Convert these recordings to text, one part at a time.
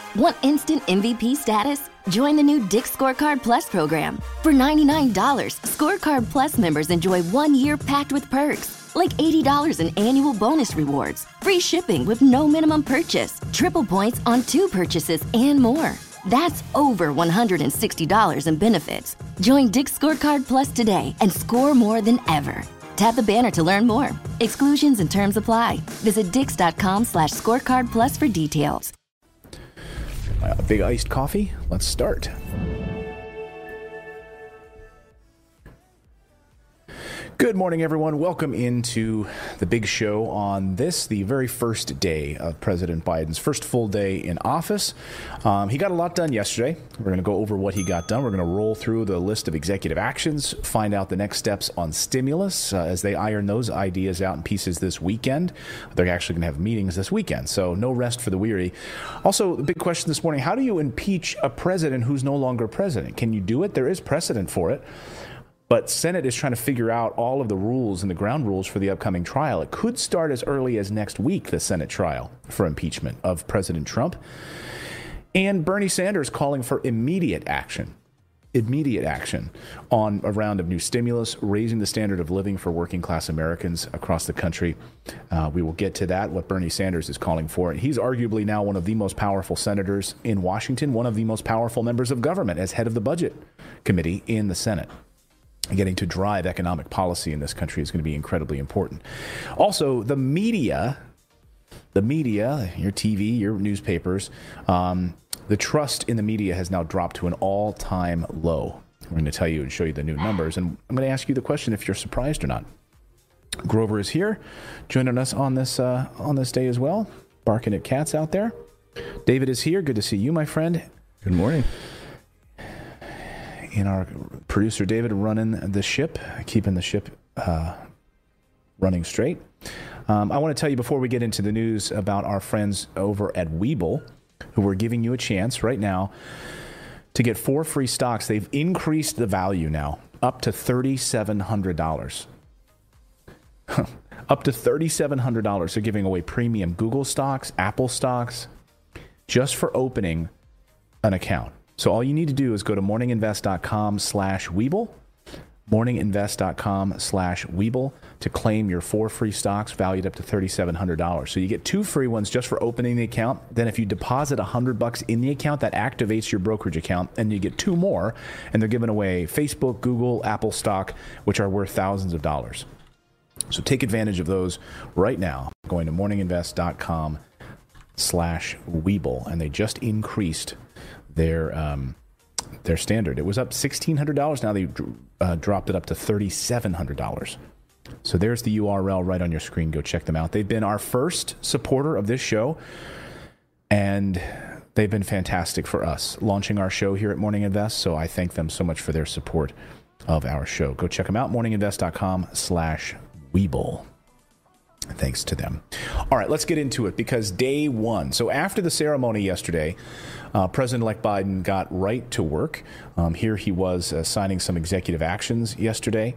Want instant MVP status? Join the new Dick's Scorecard Plus program. For $99, Scorecard Plus members enjoy 1 year packed with perks, like $80 in annual bonus rewards, free shipping with no minimum purchase, triple points on 2 purchases, and more. That's over $160 in benefits. Join Dick's Scorecard Plus today and score more than ever. Tap the banner to learn more. Exclusions and terms apply. Visit dix.com/scorecard plus for details. A big iced coffee. Let's start. Good morning, everyone. Welcome into the big show on this, the very first day of President Biden's first full day in office. He got a lot done yesterday. We're going to go over what he got done. We're going to roll through the list of executive actions, find out the next steps on stimulus as they iron those ideas out in pieces this weekend. They're actually going to have meetings this weekend, so no rest for the weary. Also, the big question this morning, how do you impeach a president who's no longer president? Can you do it? There is precedent for it. But Senate is trying to figure out all of the rules and the ground rules for the upcoming trial. It could start as early as next week, the Senate trial for impeachment of President Trump. And Bernie Sanders calling for immediate action on a round of new stimulus, raising the standard of living for working class Americans across the country. We will get to that, what Bernie Sanders is calling for. He's arguably now one of the most powerful senators in Washington, one of the most powerful members of government as head of the Budget Committee in the Senate. Getting to drive economic policy in this country is going to be incredibly important. Also, the media, your TV, your newspapers, the trust in the media has now dropped to an all-time low. We're going to tell you and show you the new numbers, and I'm going to ask you the question if you're surprised or not. Grover is here, joining us on this day as well, barking at cats out there. David is here. Good to see you, my friend. Good morning. And our producer, David, running the ship, keeping the ship running straight. I want to tell you before we get into the news about our friends over at Webull, who are giving you a chance right now to get 4 free stocks. They've increased the value now up to $3,700. Up to $3,700. They're giving away premium Google stocks, Apple stocks, just for opening an account. So all you need to do is go to morninginvest.com/Webull, morninginvest.com/Webull to claim your 4 free stocks valued up to $3,700. So you get 2 free ones just for opening the account. Then if you deposit $100 in the account, that activates your brokerage account, and you get 2 more, and they're giving away Facebook, Google, Apple stock, which are worth thousands of dollars. So take advantage of those right now, going to morninginvest.com/Webull, and they just increased their standard. It was up $1,600. Now they dropped it up to $3,700. So there's the URL right on your screen. Go check them out. They've been our first supporter of this show, and they've been fantastic for us launching our show here at Morning Invest. So I thank them so much for their support of our show. Go check them out, morninginvest.com/Webull. Thanks to them. All right, let's get into it, because day one. So after the ceremony yesterday, President-elect Biden got right to work. Here he was signing some executive actions yesterday.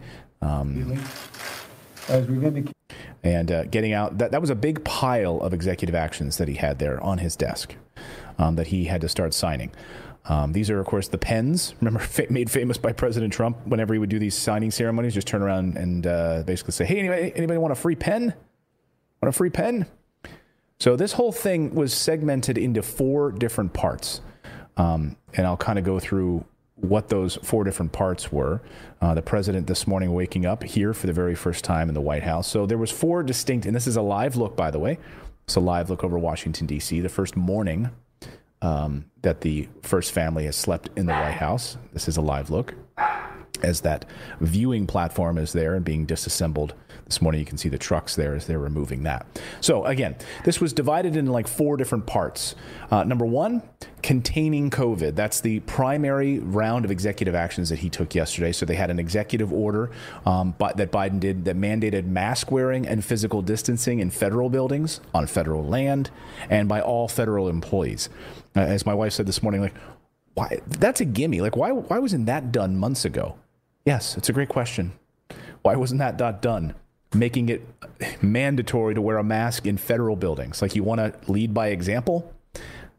Getting out. That was a big pile of executive actions that he had there on his desk that he had to start signing. These are, of course, the pens. Remember, made famous by President Trump whenever he would do these signing ceremonies, just turn around and basically say, hey, anybody want a free pen? Want a free pen? So this whole thing was segmented into 4 different parts. And I'll kind of go through what those 4 different parts were. The president this morning waking up here for the very first time in the White House. So there was 4 distinct, and this is a live look, by the way. It's a live look over Washington, D.C., the first morning that the first family has slept in the White House. This is a live look as that viewing platform is there and being disassembled. This morning you can see the trucks there as they're removing that. So again, this was divided into like 4 different parts. Number 1, containing COVID. That's the primary round of executive actions that he took yesterday. So they had an executive order that Biden did that mandated mask wearing and physical distancing in federal buildings, on federal land, and by all federal employees. As my wife said this morning, like, why? That's a gimme. Like, why wasn't that done months ago? Yes, it's a great question. Why wasn't that done? Making it mandatory to wear a mask in federal buildings. Like, you want to lead by example?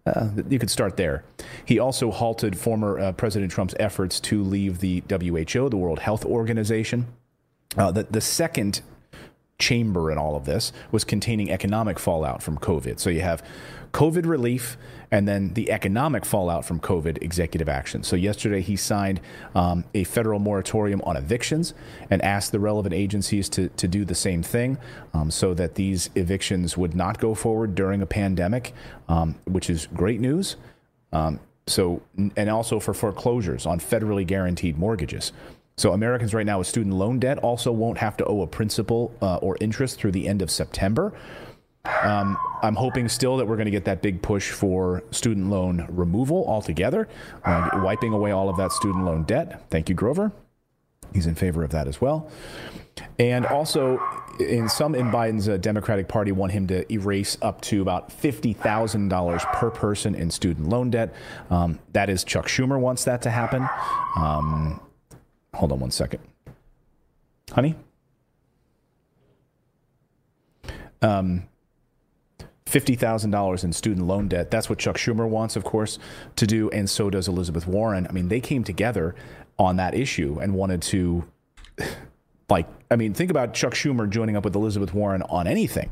You could start there. He also halted former President Trump's efforts to leave the WHO, the World Health Organization. The second chamber in all of this was containing economic fallout from COVID. So you have COVID relief and then the economic fallout from COVID executive action. So yesterday he signed a federal moratorium on evictions and asked the relevant agencies to do the same thing so that these evictions would not go forward during a pandemic, which is great news. And also for foreclosures on federally guaranteed mortgages. So Americans right now with student loan debt also won't have to owe a principal or interest through the end of September. I'm hoping still that we're going to get that big push for student loan removal altogether, wiping away all of that student loan debt. Thank you, Grover. He's in favor of that as well. And also, some in Biden's Democratic Party want him to erase up to about $50,000 per person in student loan debt. That is, Chuck Schumer wants that to happen. Hold on one second. Honey? $50,000 in student loan debt. That's what Chuck Schumer wants, of course, to do, and so does Elizabeth Warren. I mean, they came together on that issue and wanted to, think about Chuck Schumer joining up with Elizabeth Warren on anything.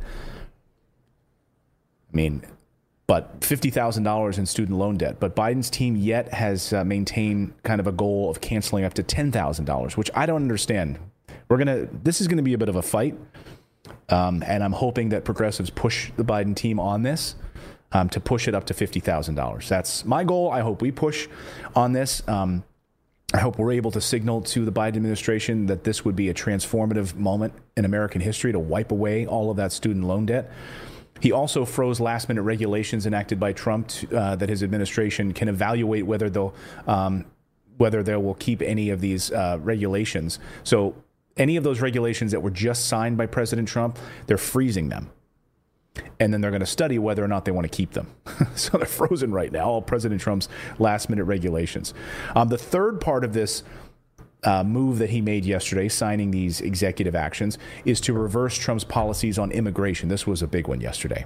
But $50,000 in student loan debt. But Biden's team yet has maintained kind of a goal of canceling up to $10,000, which I don't understand. This is going to be a bit of a fight. And I'm hoping that progressives push the Biden team on this to push it up to $50,000. That's my goal. I hope we push on this. I hope we're able to signal to the Biden administration that this would be a transformative moment in American history to wipe away all of that student loan debt. He also froze last-minute regulations enacted by Trump that his administration can evaluate whether they will keep any of these regulations. So any of those regulations that were just signed by President Trump, they're freezing them. And then they're going to study whether or not they want to keep them. So they're frozen right now, all President Trump's last-minute regulations. The third part of this move that he made yesterday, signing these executive actions, is to reverse Trump's policies on immigration. This was a big one yesterday.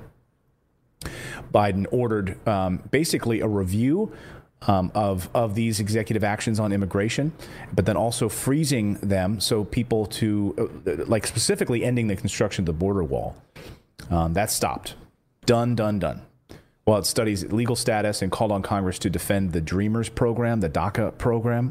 Biden ordered basically a review of these executive actions on immigration, but then also freezing them so people specifically ending the construction of the border wall. That stopped. Done. Well, it studies legal status and called on Congress to defend the Dreamers program, the DACA program,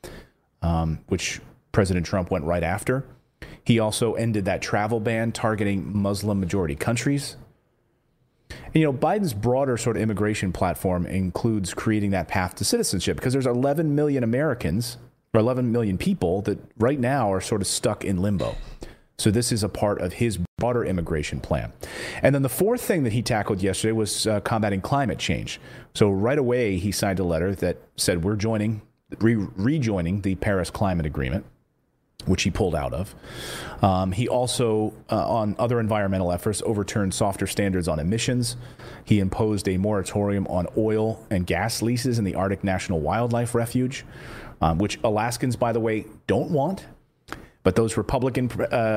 which President Trump went right after. He also ended that travel ban targeting Muslim-majority countries. And, Biden's broader sort of immigration platform includes creating that path to citizenship because there's 11 million Americans or 11 million people that right now are sort of stuck in limbo. So this is a part of his broader immigration plan. And then the fourth thing that he tackled yesterday was combating climate change. So right away, he signed a letter that said we're rejoining the Paris Climate Agreement, which he pulled out of. He also, on other environmental efforts, overturned softer standards on emissions. He imposed a moratorium on oil and gas leases in the Arctic National Wildlife Refuge, which Alaskans, by the way, don't want. But those Republican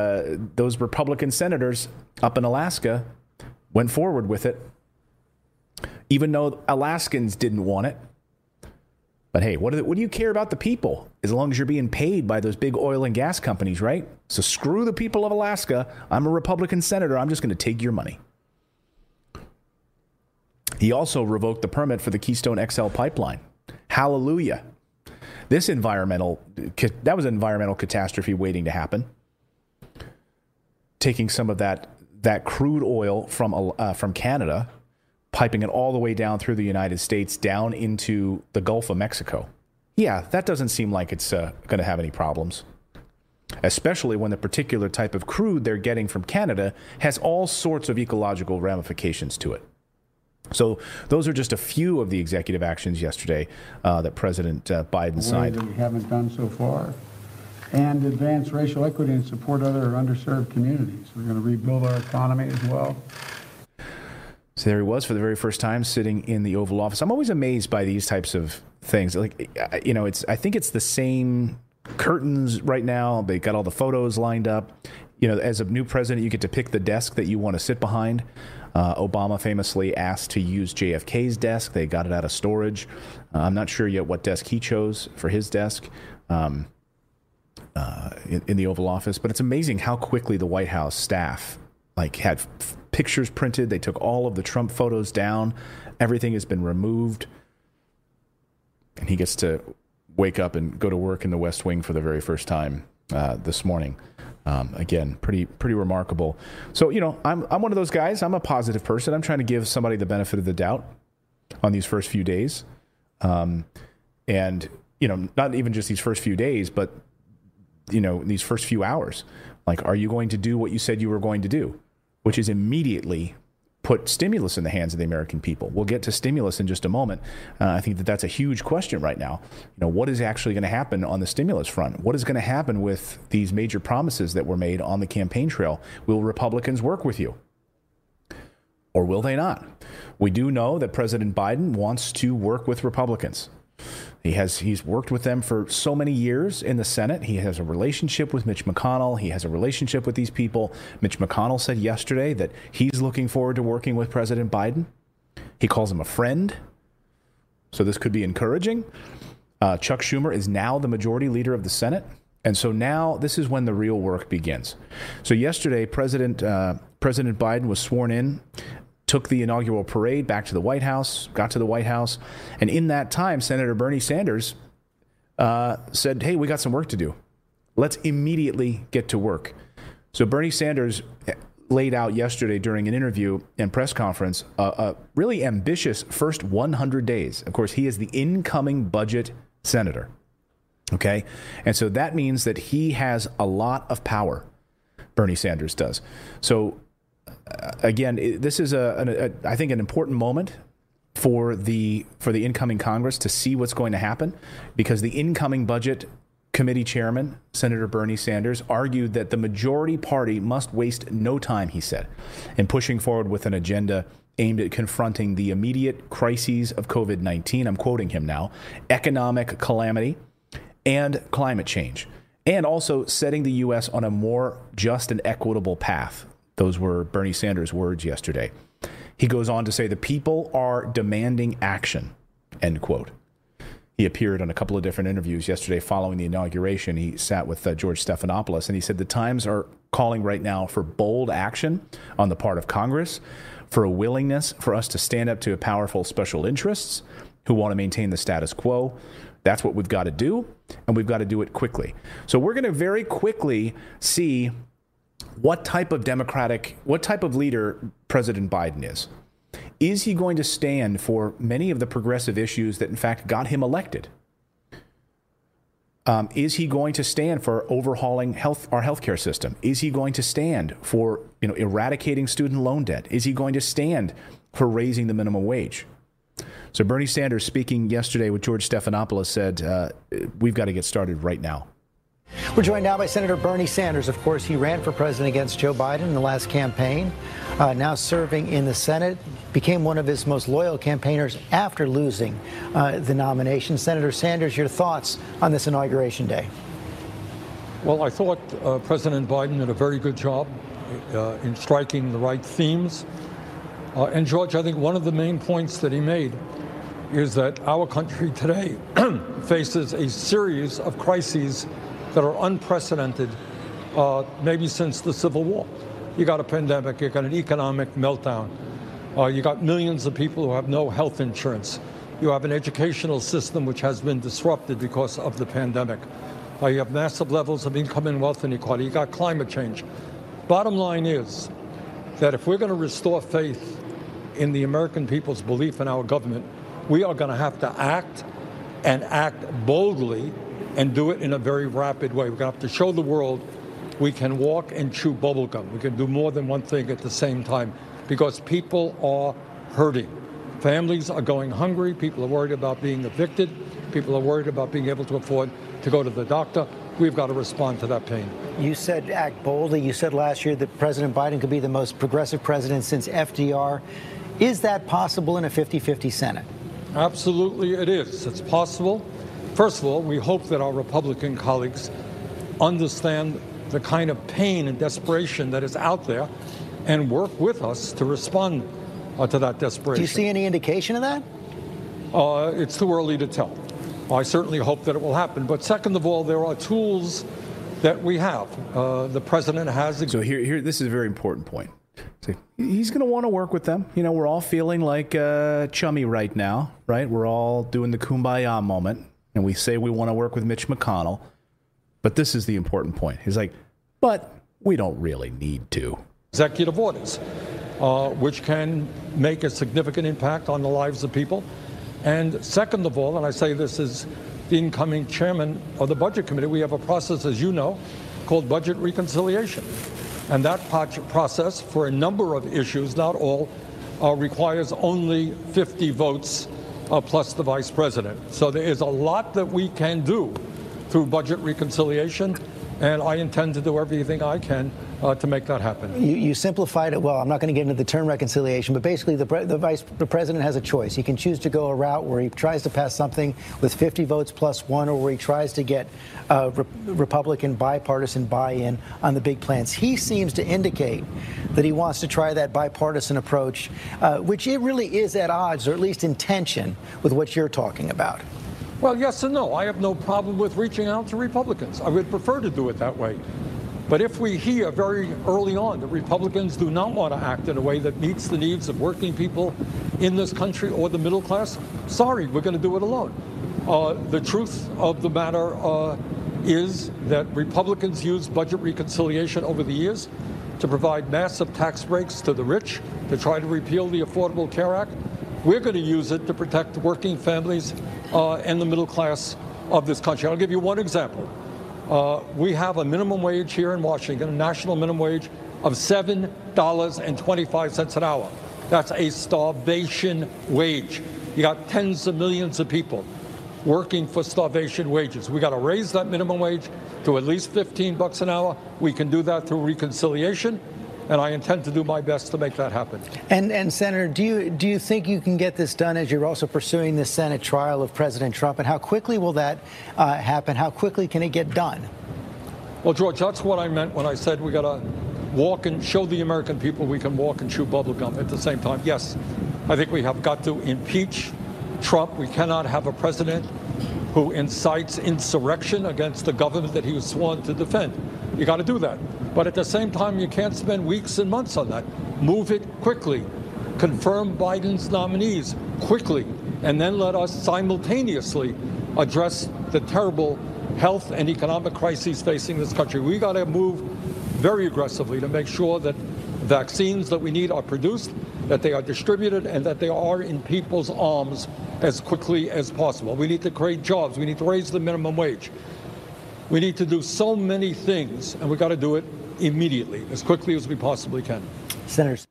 senators up in Alaska went forward with it, even though Alaskans didn't want it. But hey, what do you care about the people as long as you're being paid by those big oil and gas companies, right? So screw the people of Alaska. I'm a Republican senator. I'm just going to take your money. He also revoked the permit for the Keystone XL pipeline. Hallelujah. That was an environmental catastrophe waiting to happen. Taking some of that crude oil from Canada, piping it all the way down through the United States, down into the Gulf of Mexico. Yeah, that doesn't seem like it's going to have any problems, especially when the particular type of crude they're getting from Canada has all sorts of ecological ramifications to it. So those are just a few of the executive actions yesterday that President Biden signed. That we haven't done so far. And advance racial equity and support other underserved communities. We're going to rebuild our economy as well. So there he was for the very first time sitting in the Oval Office. I'm always amazed by these types of things. I think it's the same curtains right now. They got all the photos lined up. As a new president, you get to pick the desk that you want to sit behind. Obama famously asked to use JFK's desk. They got it out of storage. I'm not sure yet what desk he chose for his desk in the Oval Office, but it's amazing how quickly the White House staff had pictures printed. They took all of the Trump photos down. Everything has been removed. And he gets to wake up and go to work in the West Wing for the very first time this morning. Again, pretty remarkable. So, I'm one of those guys. I'm a positive person. I'm trying to give somebody the benefit of the doubt on these first few days. And, not even just these first few days, but, these first few hours. Are you going to do what you said you were going to do, which is immediately put stimulus in the hands of the American people? We'll get to stimulus in just a moment. I think that's a huge question right now. What is actually going to happen on the stimulus front? What is going to happen with these major promises that were made on the campaign trail? Will Republicans work with you? Or will they not? We do know that President Biden wants to work with Republicans. He's worked with them for so many years in the Senate. He has a relationship with Mitch McConnell. He has a relationship with these people. Mitch McConnell said yesterday that he's looking forward to working with President Biden. He calls him a friend. So this could be encouraging. Chuck Schumer is now the majority leader of the Senate. And so now this is when the real work begins. So yesterday, President Biden was sworn in, took the inaugural parade back to the White House, got to the White House. And in that time, Senator Bernie Sanders said, hey, we got some work to do. Let's immediately get to work. So Bernie Sanders laid out yesterday during an interview and press conference a really ambitious first 100 days. Of course, he is the incoming budget senator. Okay. And so that means that he has a lot of power. Bernie Sanders does. So again, this is I think an important moment for the incoming Congress to see what's going to happen, because the incoming budget committee chairman, Senator Bernie Sanders, argued that the majority party must waste no time, he said, in pushing forward with an agenda aimed at confronting the immediate crises of COVID-19. I'm quoting him now: economic calamity and climate change, and also setting the U.S. on a more just and equitable path. Those were Bernie Sanders' words yesterday. He goes on to say the people are demanding action, end quote. He appeared on a couple of different interviews yesterday following the inauguration. He sat with George Stephanopoulos, and he said the times are calling right now for bold action on the part of Congress, for a willingness for us to stand up to powerful special interests who want to maintain the status quo. That's what we've got to do, and we've got to do it quickly. So we're going to very quickly see what type of leader President Biden is. Is he going to stand for many of the progressive issues that, in fact, got him elected? Is he going to stand for overhauling our healthcare system? Is he going to stand for eradicating student loan debt? Is he going to stand for raising the minimum wage? So Bernie Sanders, speaking yesterday with George Stephanopoulos, said, we've got to get started right now. We're joined now by Senator Bernie Sanders. Of course, he ran for president against Joe Biden in the last campaign, now serving in the Senate, became one of his most loyal campaigners after losing the nomination. Senator Sanders, your thoughts on this Inauguration Day? Well, I thought President Biden did a very good job in striking the right themes. And, George, I think one of the main points that he made is that our country today faces a series of crises that are unprecedented, maybe since the Civil War. You got a pandemic, you got an economic meltdown, you got millions of people who have no health insurance, you have an educational system which has been disrupted because of the pandemic, you have massive levels of income and wealth inequality, you got climate change. Bottom line is that if we're going to restore faith in the American people's belief in our government, we are going to have to act, and act boldly, and do it in a very rapid way. We're going to have to show the world we can walk and chew bubblegum. We can do more than one thing at the same time, because people are hurting. Families are going hungry. People are worried about being evicted. People are worried about being able to afford to go to the doctor. We've got to respond to that pain. You said act boldly. You said last year that President Biden could be the most progressive president since FDR. Is that possible in a 50-50 Senate? Absolutely it is. It's possible. First of all, we hope that our Republican colleagues understand the kind of pain and desperation that is out there, and work with us to respond to that desperation. Do you see any indication of that? It's too early to tell. I certainly hope that it will happen. But second of all, there are tools that we have. The president has. So here, this is a very important point. So he's going to want to work with them. You know, we're all feeling like chummy right now, right? We're all doing the kumbaya moment, and we say we want to work with Mitch McConnell. But this is the important point. He's like, but we don't really need to. Executive orders, which can make a significant impact on the lives of people. And second of all, and I say this as the incoming chairman of the Budget Committee, we have a process, as you know, called budget reconciliation. And that process, for a number of issues, not all, requires only 50 votes plus the vice president. So there is a lot that we can do through budget reconciliation, and I intend to do everything I can to make that happen. You simplified it well. I'm not going to get into the term reconciliation, but basically the president has a choice. He can choose to go a route where he tries to pass something with 50 votes plus one, or where he tries to get Republican bipartisan buy-in on the big plans. He seems to indicate that he wants to try that bipartisan approach, which it really is at odds, or at least in tension, with what you're talking about. Well, yes and no. I have no problem with reaching out to Republicans. I would prefer to do it that way. But if we hear very early on that Republicans do not want to act in a way that meets the needs of working people in this country or the middle class, sorry, we're going to do it alone. The truth of the matter is that Republicans used budget reconciliation over the years to provide massive tax breaks to the rich, to try to repeal the Affordable Care Act. We're going to use it to protect working families and the middle class of this country. I'll give you one example. We have a minimum wage here in Washington, a national minimum wage of $7.25 an hour. That's a starvation wage. You got tens of millions of people working for starvation wages. We got to raise that minimum wage to at least $15 an hour. We can do that through reconciliation, and I intend to do my best to make that happen. And Senator, do you think you can get this done as you're also pursuing the Senate trial of President Trump? And how quickly will that happen? How quickly can it get done? Well, George, that's what I meant when I said we got to walk and show the American people we can walk and chew bubble gum at the same time. Yes, I think we have got to impeach Trump. We cannot have a president who incites insurrection against the government that he was sworn to defend. You got to do that. But at the same time, you can't spend weeks and months on that. Move it quickly. Confirm Biden's nominees quickly. And then let us simultaneously address the terrible health and economic crises facing this country. We got to move very aggressively to make sure that vaccines that we need are produced, that they are distributed, and that they are in people's arms as quickly as possible. We need to create jobs. We need to raise the minimum wage. We need to do so many things, and we got to do it immediately, as quickly as we possibly can. Senators.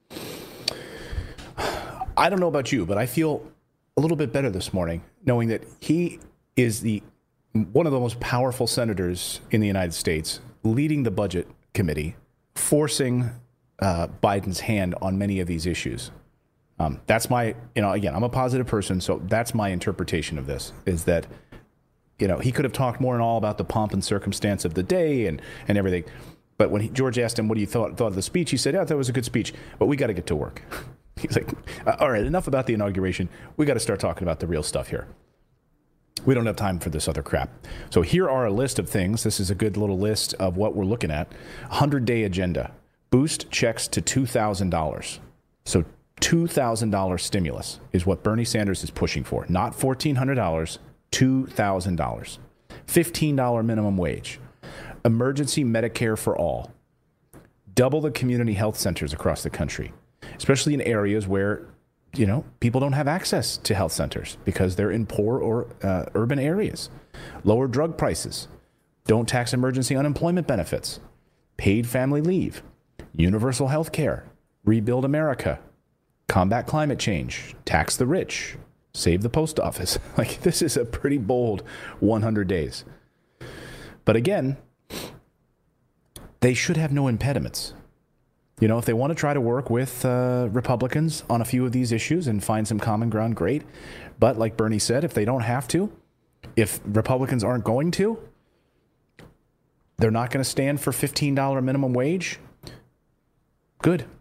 I don't know about you, but I feel a little bit better this morning knowing that he is one of the most powerful senators in the United States, leading the Budget Committee, forcing Biden's hand on many of these issues. That's my, again, I'm a positive person, so that's my interpretation of this, is that, he could have talked more and all about the pomp and circumstance of the day and everything. But when George asked him what he thought of the speech, he said, yeah, that was a good speech, but we got to get to work. He's like, all right, enough about the inauguration. We got to start talking about the real stuff here. We don't have time for this other crap. So here are a list of things. This is a good little list of what we're looking at. 100-day agenda. Boost checks to $2,000. So $2,000 stimulus is what Bernie Sanders is pushing for. Not $1,400, $2,000. $15 minimum wage. Emergency Medicare for all. Double the community health centers across the country, especially in areas where, people don't have access to health centers because they're in poor or urban areas. Lower drug prices. Don't tax emergency unemployment benefits. Paid family leave. Universal health care. Rebuild America. Combat climate change. Tax the rich. Save the post office. This is a pretty bold 100 days. But again, they should have no impediments. If they want to try to work with Republicans on a few of these issues and find some common ground, great. But like Bernie said, if they don't have to, if Republicans aren't going to, they're not going to stand for $15 minimum wage, good.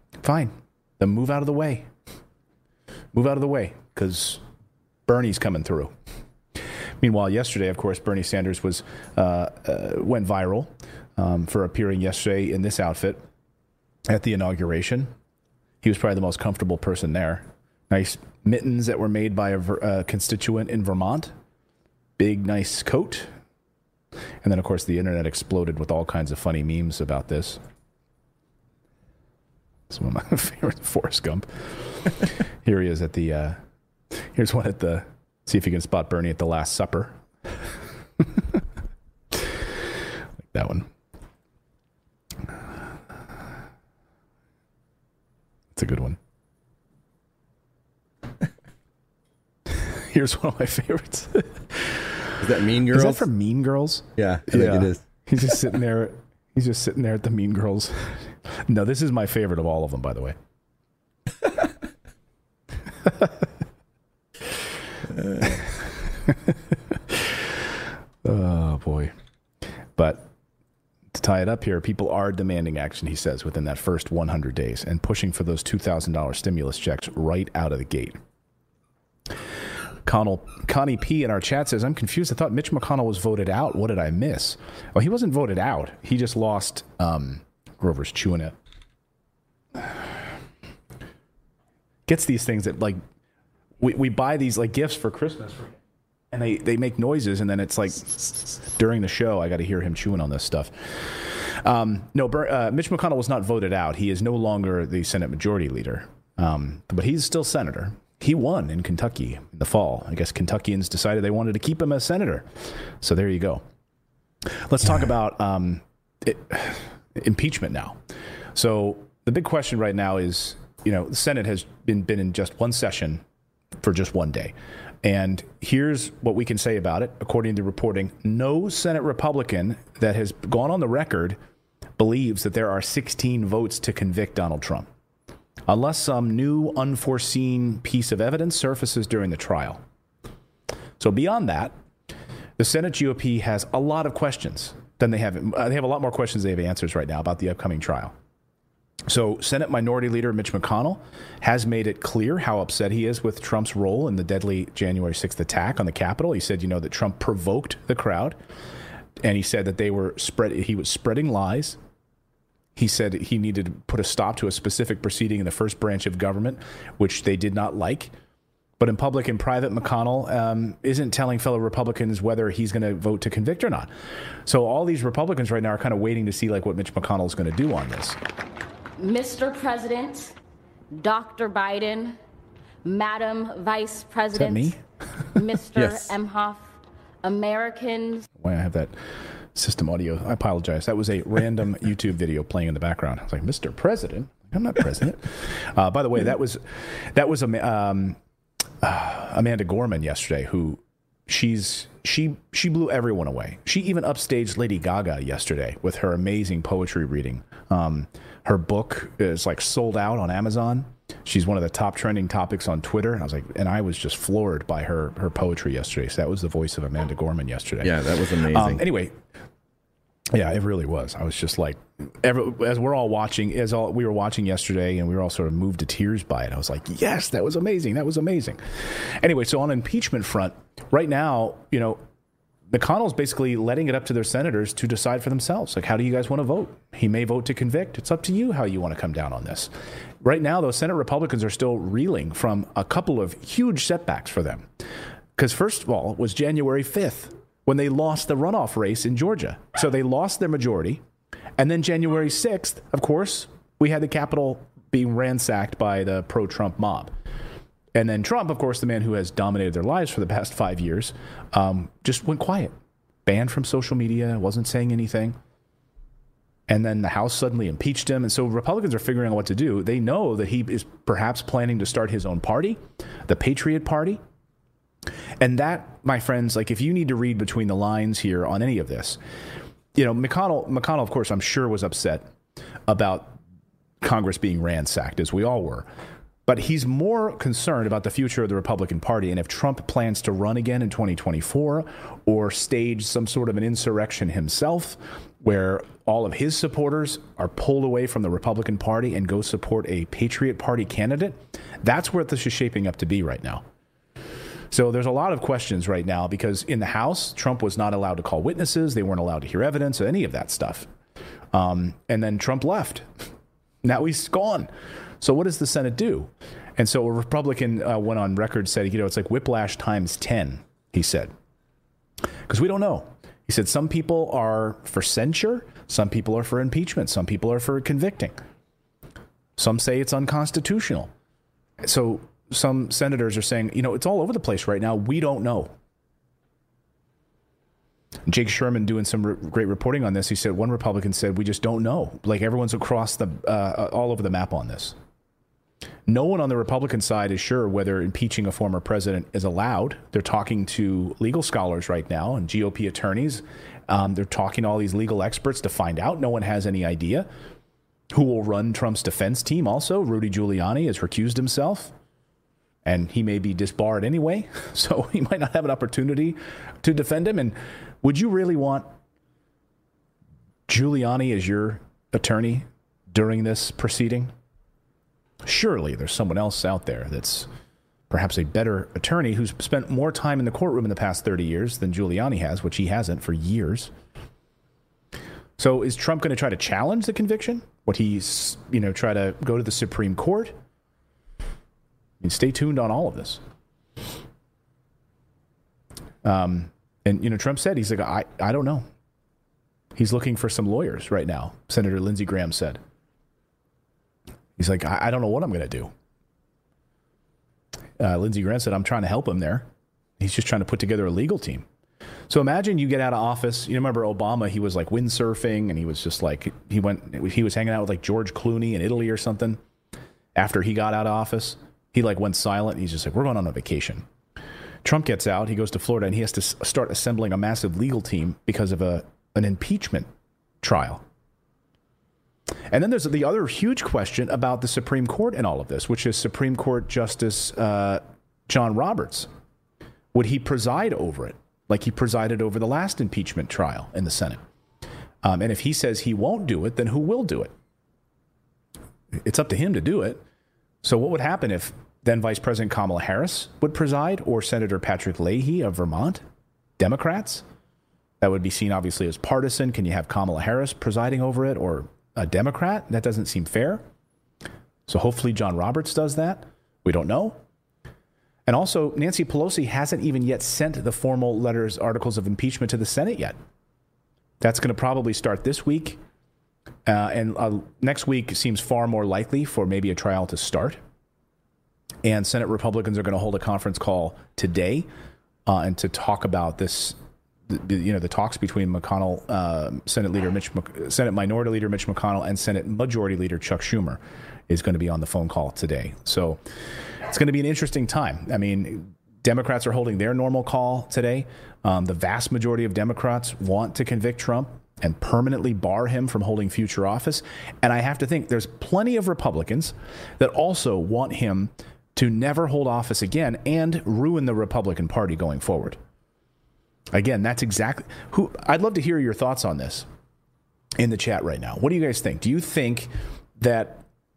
Fine. Then move out of the way. Move out of the way, because Bernie's coming through. Meanwhile, yesterday, of course, Bernie Sanders went viral for appearing yesterday in this outfit at the inauguration. He was probably the most comfortable person there. Nice mittens that were made by a constituent in Vermont. Big, nice coat. And then, of course, the internet exploded with all kinds of funny memes about this. Some of my favorite, Forrest Gump. Here he is at the, here's one at the, see if you can spot Bernie at the Last Supper. Like that one. It's a good one. Here's one of my favorites. Is that Mean Girls? Is that from Mean Girls? Yeah, I think it is. He's just sitting there. He's just sitting there at the Mean Girls. No, this is my favorite of all of them, by the way. Oh, boy. But to tie it up here, people are demanding action, he says, within that first 100 days and pushing for those $2,000 stimulus checks right out of the gate. Connie P. in our chat says, I'm confused. I thought Mitch McConnell was voted out. What did I miss? Well, he wasn't voted out. He just lost. Grover's chewing it. Gets these things that, like, we buy these, like, gifts for Christmas. And they make noises, and then it's like during the show, I got to hear him chewing on this stuff. Mitch McConnell was not voted out. He is no longer the Senate Majority Leader, but he's still senator. He won in Kentucky in the fall. I guess Kentuckians decided they wanted to keep him as senator. So there you go. Let's talk about impeachment now. So the big question right now is, the Senate has been in just one session for just one day. And here's what we can say about it. According to reporting, no Senate Republican that has gone on the record believes that there are 16 votes to convict Donald Trump, unless some new unforeseen piece of evidence surfaces during the trial. So beyond that, the Senate GOP has a lot of questions. They have a lot more questions than they have answers right now about the upcoming trial. So Senate Minority Leader Mitch McConnell has made it clear how upset he is with Trump's role in the deadly January 6th attack on the Capitol. He said, that Trump provoked the crowd, and he said that he was spreading lies. He said he needed to put a stop to a specific proceeding in the first branch of government, which they did not like. But in public and private, McConnell isn't telling fellow Republicans whether he's going to vote to convict or not. So all these Republicans right now are kind of waiting to see what Mitch McConnell is going to do on this. Mr. President, Dr. Biden, Madam Vice President, is that me? Mr. Yes. Emhoff, Americans. Why I have that system audio. I apologize. That was a random YouTube video playing in the background. I was like, Mr. President? I'm not president. By the way, that was Amanda Gorman yesterday, who she blew everyone away. She even upstaged Lady Gaga yesterday with her amazing poetry reading. Her book is sold out on Amazon. She's one of the top trending topics on Twitter. And I was just floored by her poetry yesterday. So that was the voice of Amanda Gorman yesterday. Yeah, that was amazing. Anyway, yeah, it really was. I was just like, as we were watching yesterday, and we were all sort of moved to tears by it. I was like, yes, that was amazing. That was amazing. Anyway, so on impeachment front, right now, McConnell's basically letting it up to their senators to decide for themselves. How do you guys want to vote? He may vote to convict. It's up to you how you want to come down on this. Right now, though, Senate Republicans are still reeling from a couple of huge setbacks for them. Because first of all, it was January 5th when they lost the runoff race in Georgia. So they lost their majority. And then January 6th, of course, we had the Capitol being ransacked by the pro-Trump mob. And then Trump, of course, the man who has dominated their lives for the past 5 years, just went quiet, banned from social media, wasn't saying anything. And then the House suddenly impeached him. And so Republicans are figuring out what to do. They know that he is perhaps planning to start his own party, the Patriot Party. And that, my friends, if you need to read between the lines here on any of this, McConnell, of course, I'm sure was upset about Congress being ransacked, as we all were. But he's more concerned about the future of the Republican Party and if Trump plans to run again in 2024 or stage some sort of an insurrection himself where all of his supporters are pulled away from the Republican Party and go support a Patriot Party candidate. That's where this is shaping up to be right now. So there's a lot of questions right now because in the House, Trump was not allowed to call witnesses. They weren't allowed to hear evidence or any of that stuff. And then Trump left. Now he's gone. So what does the Senate do? And so a Republican went on record, said, it's like whiplash times 10, he said. Because we don't know. He said some people are for censure. Some people are for impeachment. Some people are for convicting. Some say it's unconstitutional. So some senators are saying, it's all over the place right now. We don't know. Jake Sherman doing some great reporting on this. He said one Republican said, we just don't know. Like everyone's across all over the map on this. No one on the Republican side is sure whether impeaching a former president is allowed. They're talking to legal scholars right now and GOP attorneys. They're talking to all these legal experts to find out. No one has any idea who will run Trump's defense team. Also, Rudy Giuliani has recused himself, and he may be disbarred anyway, so he might not have an opportunity to defend him. And would you really want Giuliani as your attorney during this proceeding? Surely there's someone else out there that's perhaps a better attorney who's spent more time in the courtroom in the past 30 years than Giuliani has, which he hasn't for years. So is Trump going to try to challenge the conviction? Would he, try to go to the Supreme Court? Stay tuned on all of this. And, Trump said, he's like, I don't know. He's looking for some lawyers right now, Senator Lindsey Graham said. He's like, I don't know what I'm going to do. Lindsey Graham said, I'm trying to help him there. He's just trying to put together a legal team. So imagine you get out of office. You remember Obama, he was like windsurfing and he was just like, he was hanging out with like George Clooney in Italy or something. After he got out of office, he like went silent. He's just like, we're going on a vacation. Trump gets out, he goes to Florida and he has to start assembling a massive legal team because of an impeachment trial. And then there's the other huge question about the Supreme Court in all of this, which is Supreme Court Justice John Roberts. Would he preside over it like he presided over the last impeachment trial in the Senate? And if he says he won't do it, then who will do it? It's up to him to do it. So what would happen if then Vice President Kamala Harris would preside or Senator Patrick Leahy of Vermont, Democrats? That would be seen obviously as partisan. Can you have Kamala Harris presiding over it or a Democrat? That doesn't seem fair. So hopefully John Roberts does that. We don't know. And also, Nancy Pelosi hasn't even yet sent the formal articles of impeachment to the Senate yet. That's going to probably start this week. And next week seems far more likely for maybe a trial to start. And Senate Republicans are going to hold a conference call today and to talk about this, the talks between McConnell, Senate Minority Leader Mitch McConnell and Senate Majority Leader Chuck Schumer is going to be on the phone call today. So it's going to be an interesting time. I mean, Democrats are holding their normal call today. The vast majority of Democrats want to convict Trump and permanently bar him from holding future office. And I have to think there's plenty of Republicans that also want him to never hold office again and ruin the Republican Party going forward. Again, that's exactly who I'd love to hear your thoughts on this in the chat right now. What do you guys think? Do you think that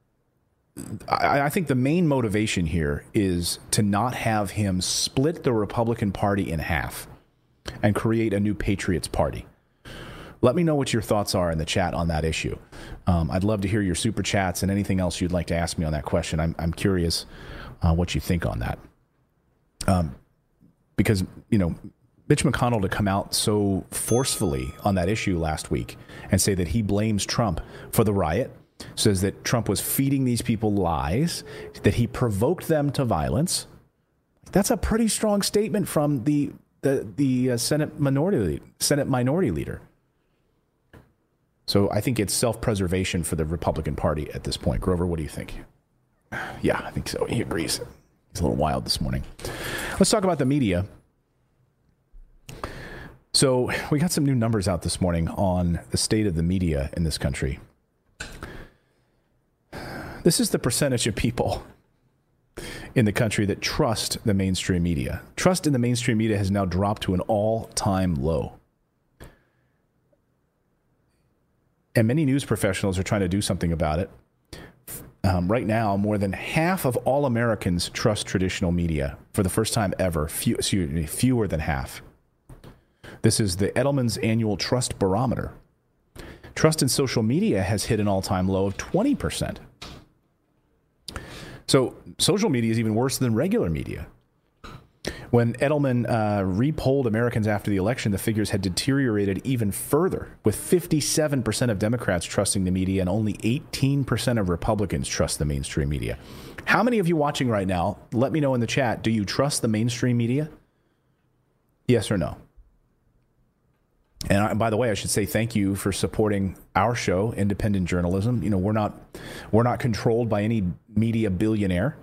I think the main motivation here is to not have him split the Republican Party in half and create a new Patriots Party? Let me know what your thoughts are in the chat on that issue. I'd love to hear your super chats and anything else you'd like to ask me on that question. I'm curious what you think on that. Because, Mitch McConnell to come out so forcefully on that issue last week and say that he blames Trump for the riot, says that Trump was feeding these people lies, that he provoked them to violence. That's a pretty strong statement from the Senate Minority Leader. So I think it's self-preservation for the Republican Party at this point. Grover, what do you think? Yeah, I think so. He agrees. He's a little wild this morning. Let's talk about the media. So we got some new numbers out this morning on the state of the media in this country. This is the percentage of people in the country that trust the mainstream media. Trust in the mainstream media has now dropped to an all-time low. And many news professionals are trying to do something about it. Right now, more than half of all Americans trust traditional media for the first time ever. Fewer than half. This is the Edelman's annual trust barometer. Trust in social media has hit an all-time low of 20%. So social media is even worse than regular media. When Edelman repolled Americans after the election, the figures had deteriorated even further, with 57% of Democrats trusting the media and only 18% of Republicans trust the mainstream media. How many of you watching right now, let me know in the chat, do you trust the mainstream media? Yes or no? And by the way, I should say thank you for supporting our show, Independent Journalism. You know, we're not controlled by any media billionaire.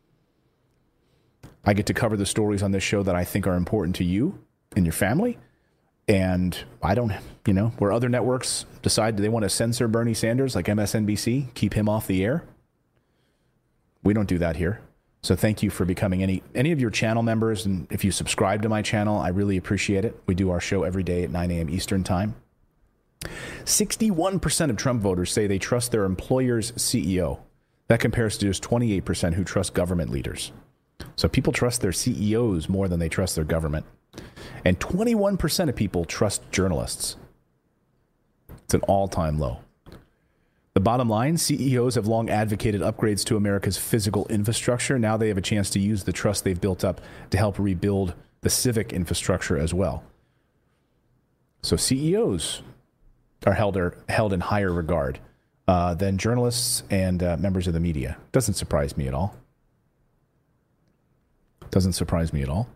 I get to cover the stories on this show that I think are important to you and your family. And I don't, where other networks decide they want to censor Bernie Sanders, like MSNBC, keep him off the air. We don't do that here. So thank you for becoming any of your channel members. And if you subscribe to my channel, I really appreciate it. We do our show every day at 9 a.m. Eastern time. 61% of Trump voters say they trust their employer's CEO. That compares to just 28% who trust government leaders. So people trust their CEOs more than they trust their government. And 21% of people trust journalists. It's an all-time low. The bottom line, CEOs have long advocated upgrades to America's physical infrastructure. Now they have a chance to use the trust they've built up to help rebuild the civic infrastructure as well. So CEOs are held in higher regard than journalists and members of the media. Doesn't surprise me at all. Doesn't surprise me at all.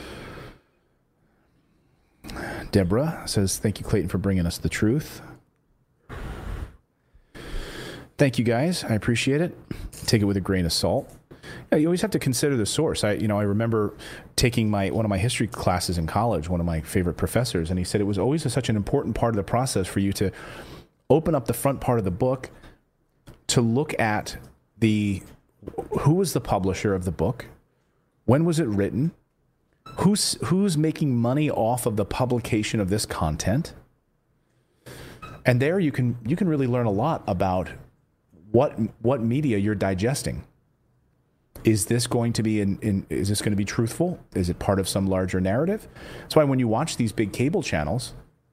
Deborah says, thank you, Clayton, for bringing us the truth. Thank you, guys. I appreciate it. Take it with a grain of salt. Yeah, you always have to consider the source. I remember taking one of my history classes in college, one of my favorite professors, and he said it was always such an important part of the process for you to open up the front part of the book to look at who was the publisher of the book, when was it written, who's making money off of the publication of this content, and there you can really learn a lot about what media you're digesting. Is this going to be is this going to be truthful? Is it part of some larger narrative? That's why when you watch these big cable channels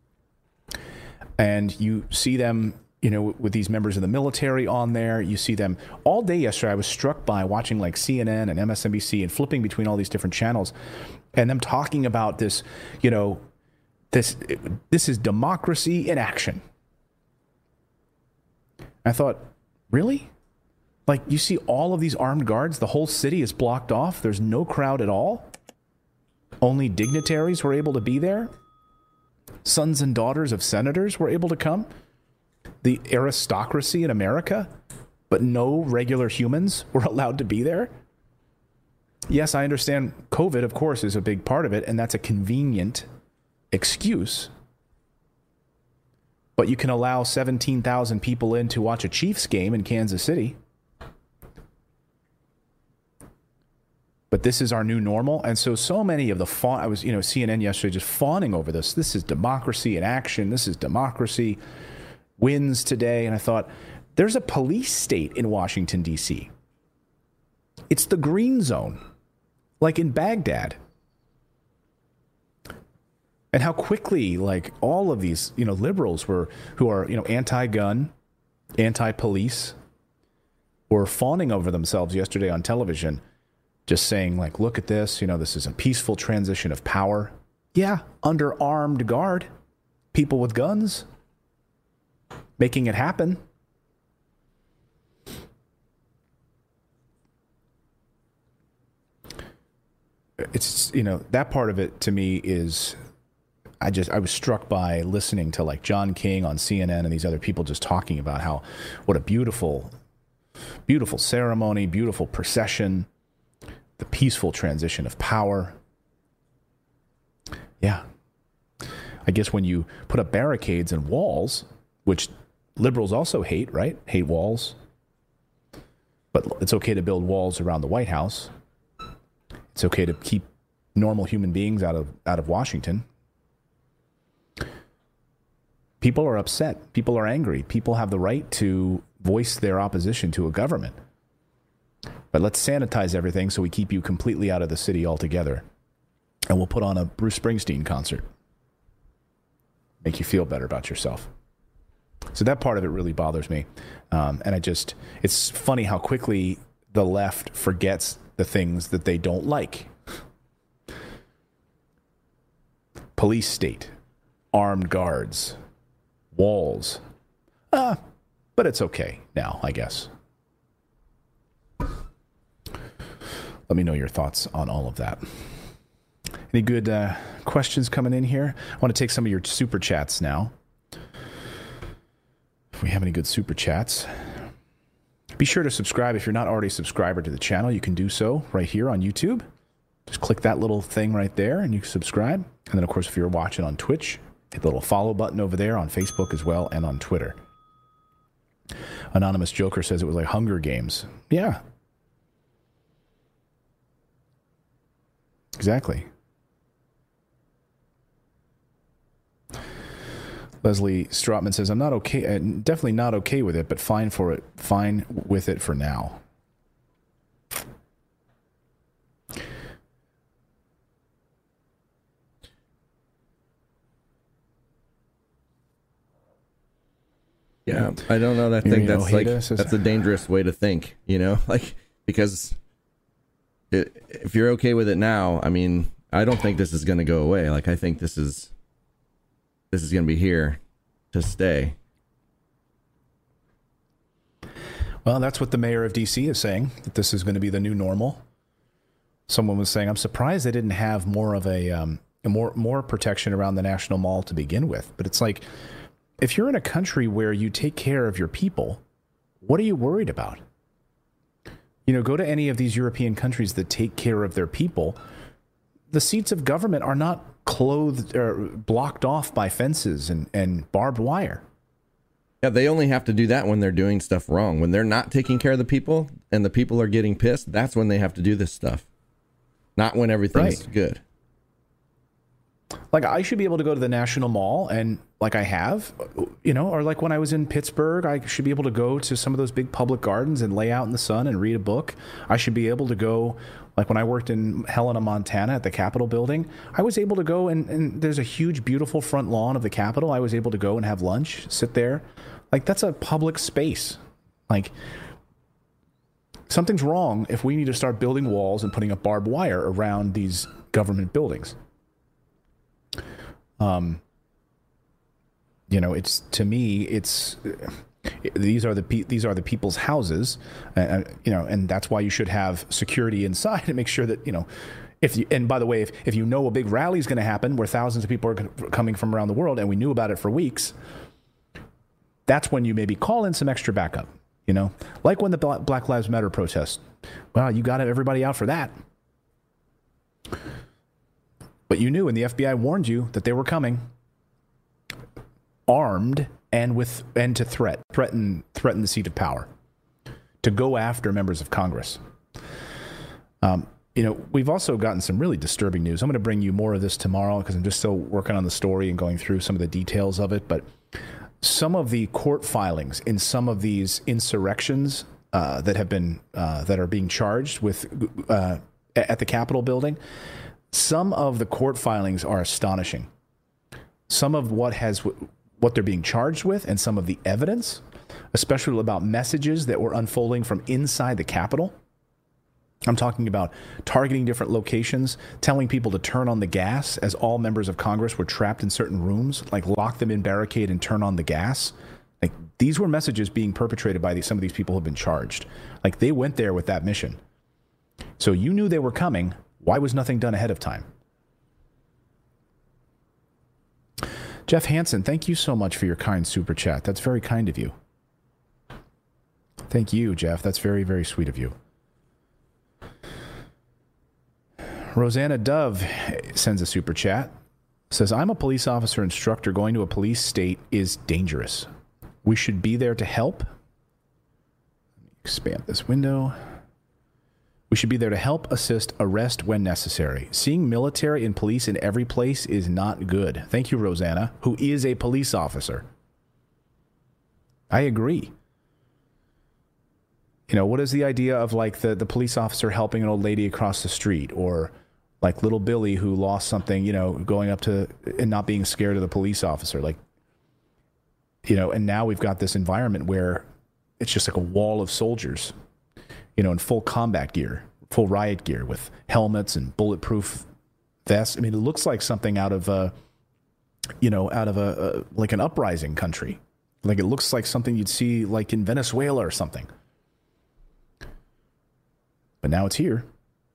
and you see them, with these members of the military on there, you see them all day yesterday. I was struck by watching like CNN and MSNBC and flipping between all these different channels and them talking about this, this is democracy in action. I thought, really? Like, you see all of these armed guards, the whole city is blocked off. There's no crowd at all. Only dignitaries were able to be there. Sons and daughters of senators were able to come. The aristocracy in America, but no regular humans were allowed to be there. Yes, I understand COVID, of course, is a big part of it, and that's a convenient excuse. But you can allow 17,000 people in to watch a Chiefs game in Kansas City. But this is our new normal. And so many of I was, CNN yesterday just fawning over this. This is democracy in action. This is democracy wins today. And I thought, there's a police state in Washington, D.C. It's the green zone, like in Baghdad. And how quickly, like, all of these, liberals who are, anti-gun, anti-police, were fawning over themselves yesterday on television, just saying, like, look at this, this is a peaceful transition of power. Yeah, under armed guard, people with guns, making it happen. It's, that part of it to me is... I was struck by listening to like John King on CNN and these other people just talking about what a beautiful, beautiful ceremony, beautiful procession, the peaceful transition of power. Yeah. I guess when you put up barricades and walls, which liberals also hate, right? Hate walls. But it's okay to build walls around the White House. It's okay to keep normal human beings out of Washington. People are upset. People are angry. People have the right to voice their opposition to a government. But let's sanitize everything so we keep you completely out of the city altogether. And we'll put on a Bruce Springsteen concert. Make you feel better about yourself. So that part of it really bothers me. And it's funny how quickly the left forgets the things that they don't like. Police state, armed guards, walls. But it's okay now, I guess. Let me know your thoughts on all of that. Any good questions coming in here? I want to take some of your super chats now. If we have any good super chats. Be sure to subscribe. If you're not already a subscriber to the channel, you can do so right here on YouTube. Just click that little thing right there and you can subscribe. And then, of course, if you're watching on Twitch, hit the little follow button over there on Facebook as well and on Twitter. Anonymous Joker says it was like Hunger Games. Yeah. Exactly. Leslie Strotman says, I'm not okay, definitely not okay with it, but fine with it for now. Yeah, I don't know. I think that's a dangerous way to think, because if you're okay with it now, I mean, I don't think this is going to go away. I think this is going to be here to stay. Well, that's what the mayor of D.C. is saying, that this is going to be the new normal. Someone was saying, I'm surprised they didn't have more of more protection around the National Mall to begin with. But it's like, if you're in a country where you take care of your people, what are you worried about? Go to any of these European countries that take care of their people. The seats of government are not clothed or blocked off by fences and barbed wire. Yeah, they only have to do that when they're doing stuff wrong. When they're not taking care of the people and the people are getting pissed, that's when they have to do this stuff. Not when everything's good. Like, I should be able to go to the National Mall, and like I have, or like when I was in Pittsburgh, I should be able to go to some of those big public gardens and lay out in the sun and read a book. I should be able to go, like when I worked in Helena, Montana at the Capitol building, I was able to go and there's a huge, beautiful front lawn of the Capitol. I was able to go and have lunch, sit there. Like, that's a public space. Like, something's wrong if we need to start building walls and putting up barbed wire around these government buildings. It's, to me, these are the people's houses, and that's why you should have security inside and make sure that, and by the way, if a big rally is going to happen where thousands of people are coming from around the world, and we knew about it for weeks, that's when you maybe call in some extra backup, like when the Black Lives Matter protest. Well, you got everybody out for that. But you knew, and the FBI warned you that they were coming, armed and to threaten the seat of power, to go after members of Congress. We've also gotten some really disturbing news. I'm going to bring you more of this tomorrow because I'm just still working on the story and going through some of the details of it. But some of the court filings in some of these insurrections that are being charged with at the Capitol building. Some of the court filings are astonishing. Some of what they're being charged with, and some of the evidence, especially about messages that were unfolding from inside the Capitol. I'm talking about targeting different locations, telling people to turn on the gas as all members of Congress were trapped in certain rooms, like lock them in, barricade, and turn on the gas. Like, these were messages being perpetrated by some of these people who have been charged. Like, they went there with that mission. So you knew they were coming. Why was nothing done ahead of time? Jeff Hansen, thank you so much for your kind super chat. That's very kind of you. Thank you, Jeff. That's very, very sweet of you. Rosanna Dove sends a super chat. Says, I'm a police officer instructor. Going to a police state is dangerous. We should be there to help. Let me expand this window. We should be there to help, assist, arrest when necessary. Seeing military and police in every place is not good. Thank you, Rosanna, who is a police officer. I agree. You know, what is the idea of like the police officer helping an old lady across the street, or like little Billy who lost something, you know, going up to and not being scared of the police officer? Like, you know, and now we've got this environment where it's just like a wall of soldiers, you know, in full combat gear, full riot gear with helmets and bulletproof vests. I mean, it looks like something out of like an uprising country. Like it looks like something you'd see like in Venezuela or something. But now it's here.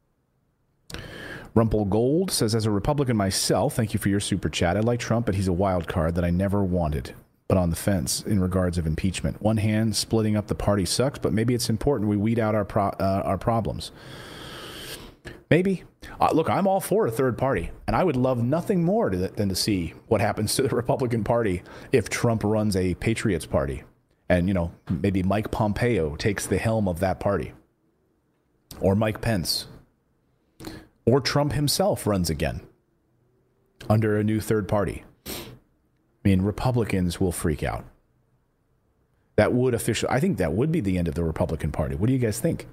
Rumple Gold says, as a Republican myself, thank you for your super chat. I like Trump, but he's a wild card that I never wanted, but on the fence in regards of impeachment. One hand, splitting up the party sucks, but maybe it's important we weed out our problems. Maybe. Look, I'm all for a third party, and I would love nothing more than to see what happens to the Republican Party if Trump runs a Patriots Party. And, you know, maybe Mike Pompeo takes the helm of that party. Or Mike Pence. Or Trump himself runs again under a new third party. I mean, Republicans will freak out. That would I think that would be the end of the Republican Party. What do you guys think?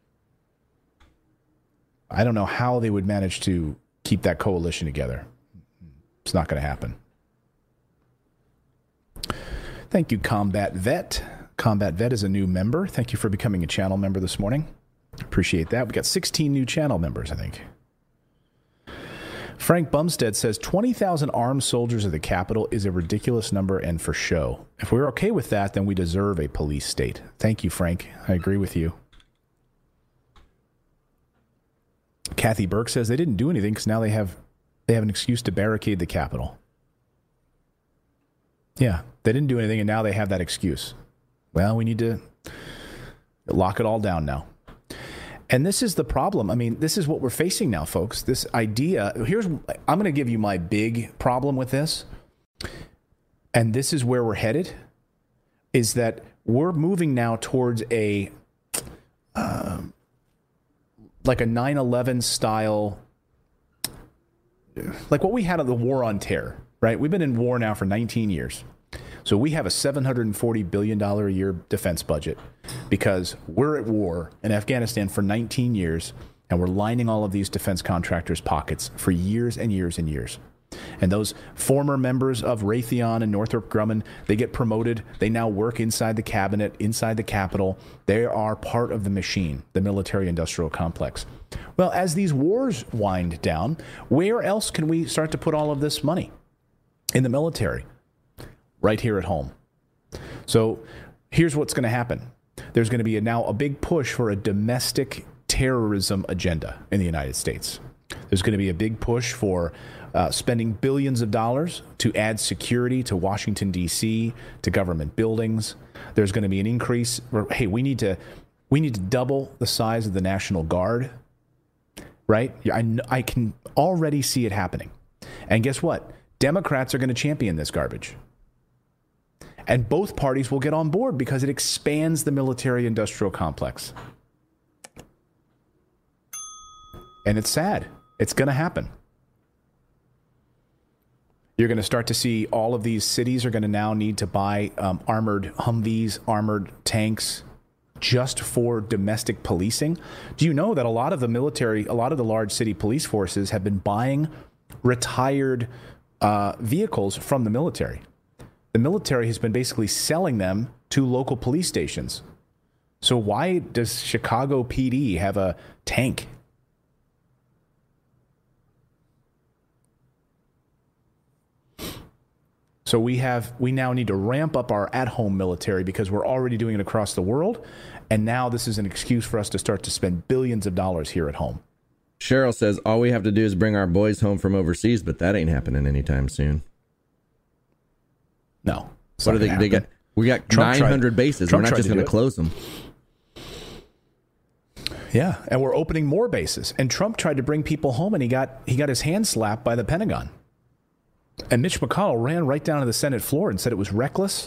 I don't know how they would manage to keep that coalition together. It's not going to happen. Thank you, Combat Vet. Combat Vet is a new member. Thank you for becoming a channel member this morning. Appreciate that. We got 16 new channel members, I think. Frank Bumstead says 20,000 armed soldiers at the Capitol is a ridiculous number and for show. If we're okay with that, then we deserve a police state. Thank you, Frank. I agree with you. Kathy Burke says they didn't do anything because now they have an excuse to barricade the Capitol. Yeah, they didn't do anything and now they have that excuse. Well, we need to lock it all down now. And this is the problem. I mean, this is what we're facing now, folks. This idea, I'm going to give you my big problem with this. And this is where we're headed, is that we're moving now towards a, like a 9/11 style, like what we had of the war on terror, right? We've been in war now for 19 years. So we have a $740 billion a year defense budget because we're at war in Afghanistan for 19 years, and we're lining all of these defense contractors' pockets for years and years and years. And those former members of Raytheon and Northrop Grumman, they get promoted. They now work inside the cabinet, inside the Capitol. They are part of the machine, the military-industrial complex. Well, as these wars wind down, where else can we start to put all of this money? In the military. Right here at home. So here's what's going to happen. There's going to be now a big push for a domestic terrorism agenda in the United States. There's going to be a big push for spending billions of dollars to add security to Washington, D.C., to government buildings. There's going to be an increase. Hey, we need to double the size of the National Guard. Right? I can already see it happening. And guess what? Democrats are going to champion this garbage. And both parties will get on board because it expands the military-industrial complex. And it's sad. It's going to happen. You're going to start to see all of these cities are going to now need to buy armored Humvees, armored tanks, just for domestic policing. Do you know that a lot of the military, a lot of the large city police forces have been buying retired vehicles from the military? The military has been basically selling them to local police stations. So why does Chicago PD have a tank? So we now need to ramp up our at-home military because we're already doing it across the world. And now this is an excuse for us to start to spend billions of dollars here at home. Cheryl says all we have to do is bring our boys home from overseas, but that ain't happening anytime soon. No. What do they got? We got Trump 900 bases. We're not just going to close them. Yeah, and we're opening more bases. And Trump tried to bring people home, and he got his hand slapped by the Pentagon. And Mitch McConnell ran right down to the Senate floor and said it was reckless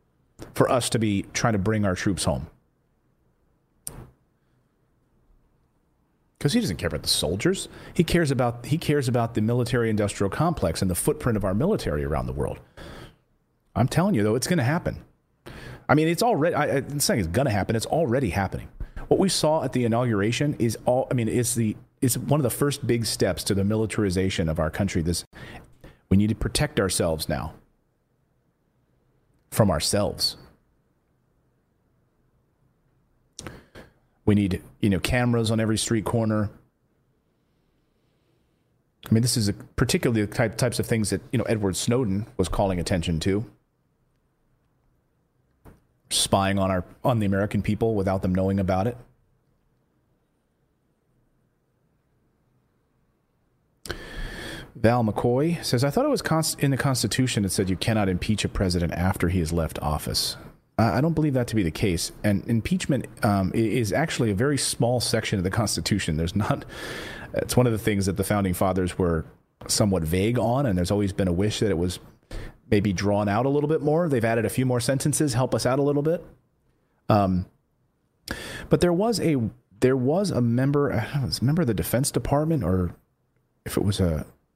for us to be trying to bring our troops home. Because he doesn't care about the soldiers. He cares about the military-industrial complex and the footprint of our military around the world. I'm telling you, though, it's going to happen. I mean, it's already. I'm saying it's going to happen. It's already happening. What we saw at the inauguration is it's one of the first big steps to the militarization of our country. We need to protect ourselves now from ourselves. We need, cameras on every street corner. I mean, this is particularly the types of things that, Edward Snowden was calling attention to. Spying on the American people without them knowing about it. Val McCoy says, I thought it was in the Constitution it said you cannot impeach a president after he has left office. I don't believe that to be the case. And impeachment is actually a very small section of the Constitution. It's one of the things that the Founding Fathers were somewhat vague on, and there's always been a wish that it was maybe drawn out a little bit more. They've added a few more sentences, help us out a little bit. But there was a member, I don't know, it was a member of the Defense Department, or if it was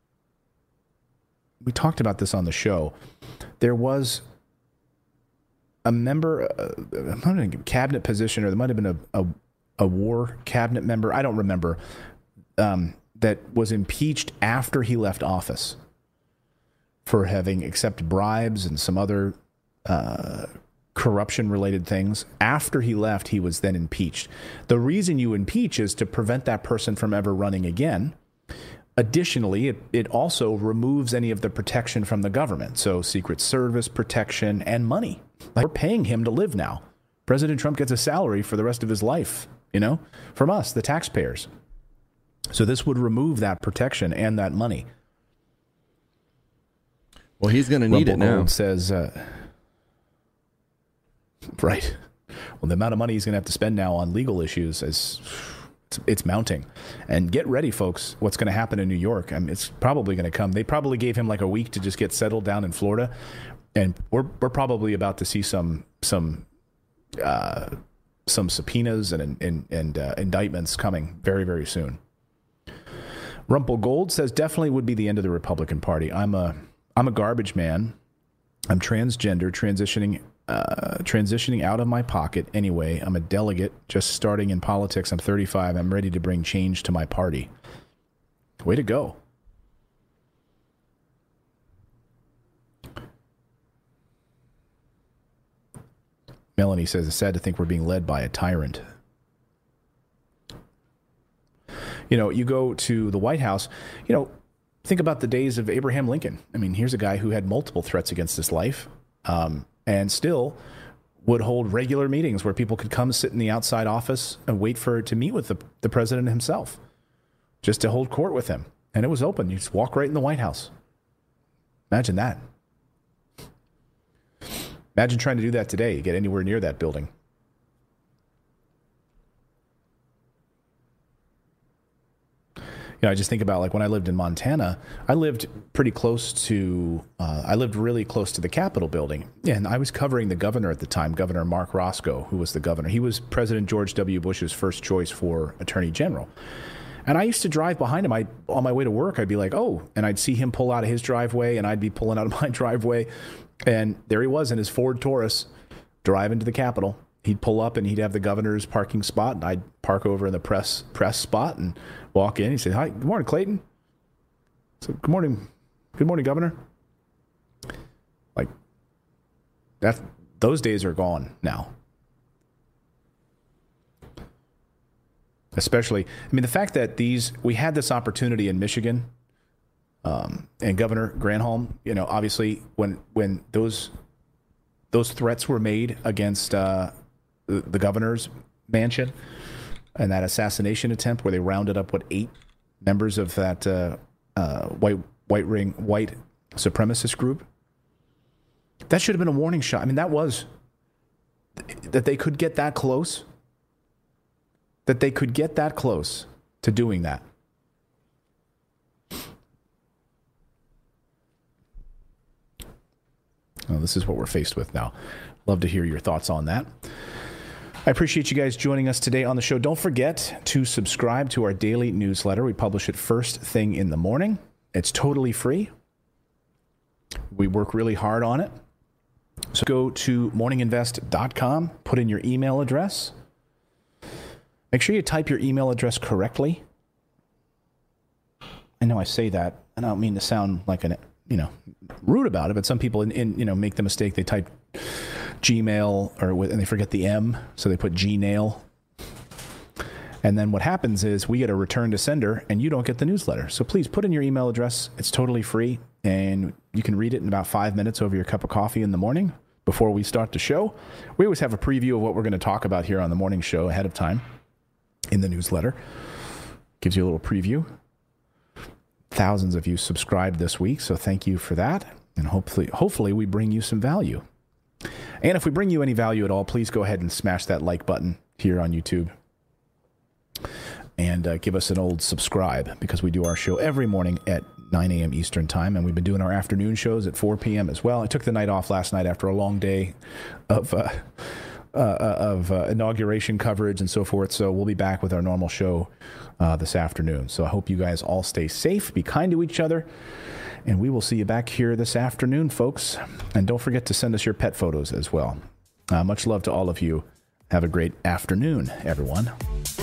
we talked about this on the show. There was a member, not a cabinet position, or there might have been a war cabinet member, I don't remember, that was impeached after he left office for having accepted bribes and some other corruption-related things. After he left, he was then impeached. The reason you impeach is to prevent that person from ever running again. Additionally, it also removes any of the protection from the government, so Secret Service protection and money. Like, we're paying him to live now. President Trump gets a salary for the rest of his life, from us, the taxpayers. So this would remove that protection and that money. Well, he's going to need it now. Says, right. Well, the amount of money he's going to have to spend now on legal issues it's mounting. And get ready, folks, what's going to happen in New York. I mean, it's probably going to come. They probably gave him like a week to just get settled down in Florida. And we're probably about to see some subpoenas and indictments coming very, very soon. Rumple Gold says, definitely would be the end of the Republican Party. I'm a garbage man. I'm transgender, transitioning out of my pocket anyway. I'm a delegate just starting in politics. I'm 35. I'm ready to bring change to my party. Way to go. Melanie says, it's sad to think we're being led by a tyrant. You go to the White House, think about the days of Abraham Lincoln. I mean, here's a guy who had multiple threats against his life, and still would hold regular meetings where people could come sit in the outside office and wait to meet with the president himself, just to hold court with him. And it was open. You just walk right in the White House. Imagine that. Imagine trying to do that today, get anywhere near that building. I just think about, like, when I lived in Montana, I lived really close to the Capitol building. And I was covering the governor at the time, Governor Mark Roscoe, who was the governor. He was President George W. Bush's first choice for Attorney General. And I used to drive behind him. On my way to work, I'd be like, oh, and I'd see him pull out of his driveway, and I'd be pulling out of my driveway. And there he was in his Ford Taurus driving to the Capitol. He'd pull up and he'd have the governor's parking spot, and I'd park over in the press spot and walk in. He'd say, hi, good morning, Clayton. So, good morning, Governor. Like, those days are gone now. Especially, the fact that we had this opportunity in Michigan, and Governor Granholm, obviously when those threats were made against the governor's mansion and that assassination attempt where they rounded up 8 members of that white supremacist group, that should have been a warning shot. That they could get that close. That they could get that close to doing that. Well, this is what we're faced with now. Love to hear your thoughts on that. I appreciate you guys joining us today on the show. Don't forget to subscribe to our daily newsletter. We publish it first thing in the morning. It's totally free. We work really hard on it. So go to morninginvest.com, put in your email address. Make sure you type your email address correctly. I know I say that, and I don't mean to sound like rude about it, but some people make the mistake. They type Gmail and they forget the M, so they put Gnail. And then what happens is we get a return to sender, and you don't get the newsletter. So please put in your email address. It's totally free, and you can read it in about 5 minutes over your cup of coffee in the morning before we start the show. We always have a preview of what we're going to talk about here on the morning show ahead of time in the newsletter. Gives you a little preview. Thousands of you subscribed this week, so thank you for that. And hopefully we bring you some value. And if we bring you any value at all, please go ahead and smash that like button here on YouTube. And give us an old subscribe, because we do our show every morning at 9 a.m. Eastern time, and we've been doing our afternoon shows at 4 p.m. as well. I took the night off last night after a long day of inauguration coverage and so forth, so we'll be back with our normal show this afternoon. So I hope you guys all stay safe, be kind to each other, and we will see you back here this afternoon, folks. And don't forget to send us your pet photos as well. Much love to all of you. Have a great afternoon, everyone.